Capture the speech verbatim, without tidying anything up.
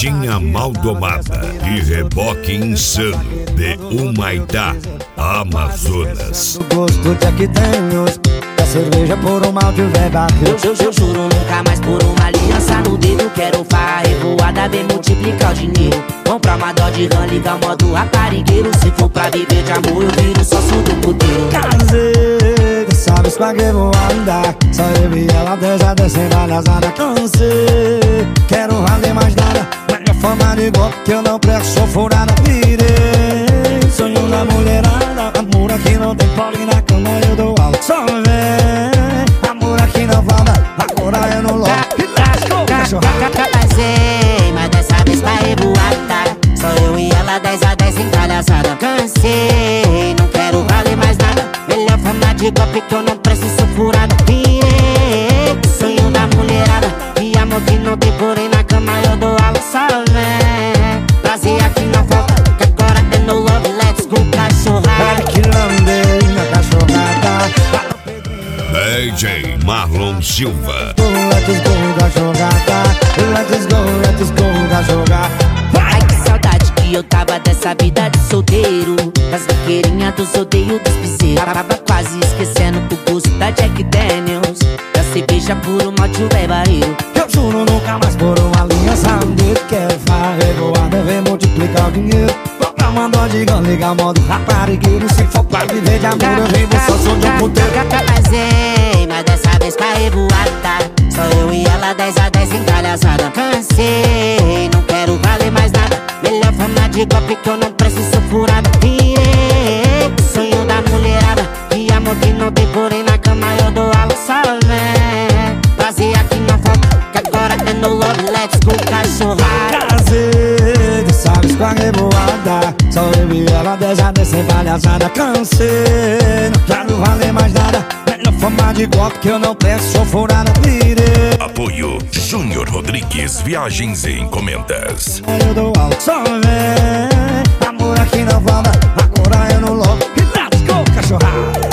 Festinha Maldomada e reboque insano de Humaitá, Amazonas. O gosto que aqui temos da cerveja por um mal de verdade. Eu, eu, eu juro nunca mais por uma aliança no dedo. Quero farra revoada, bem multiplicar o dinheiro. Comprar uma dó de rã, ligar o modo raparigueiro. Se for pra viver de amor, eu viro sócio do puteiro. Casei, sabes pra que vou andar? Só eu e ela desce, descendo a lazada. Cansei, quero valer mais nada. Minha fama de golpe que eu não presto, sou furada. Virei, sonho da mulherada. Amor aqui não tem pole, na cama eu dou aula. Só vem, amor aqui não falta. Agora eu não logo. Casei, mas dessa vez pra revoada. Só eu e ela, dez a dez encalhaçada. Cansei, não quero valer mais nada. Melhor fama de golpe que eu não preciso, sou furada. Virei, sonho da mulherada. E amor que não tem, porém na cama eu dou aula. Só vem, prazer aqui não falta. Que agora é no love, let's go cachorrada. Ai que lambei na cachorrada. D J Marlon Silva. Let's go cachorrada. Let's go, let's go cachorrada. Ai que saudade que eu tava dessa vida de solteiro. Das vaqueirinhas, dos rodeios, dos piseiros. Tava quase esquecendo do gosto da Jack Daniels, da cerveja por um malte velho barreiro. Eu juro nunca mais por uma aliança. Onde quer farra revoada, vem multiplicar o dinheiro. Comprar uma dó de gão, ligar o modo raparigueiro. Se for pra viver de amor, eu vivo só sou de um puteiro. Casei, mas dessa vez pra revoada. Só eu e ela, dez a dez encalhaçada. Cansei, não quero valer mais nada. Melhor fama de golpe que eu não preciso, sou furada. Virei, sonho da mulherada. E amor que não tem, porém na cama eu dou aula. Só vem, prazer aqui não falta. Que agora é no love, let's go cachorrada. Casei, sabes com a revoada. Só eu e ela, dez a dez sem palhaçada. Cansei, não quero valer mais nada. Melhor fama de golpe que eu não presto, sou furada. Virei. Apoio Júnior Rodrigues Viagens e Encomendas. Eu dou aula. Só vem, amor aqui não falta. Agora eu não logo. Let's go cachorrada.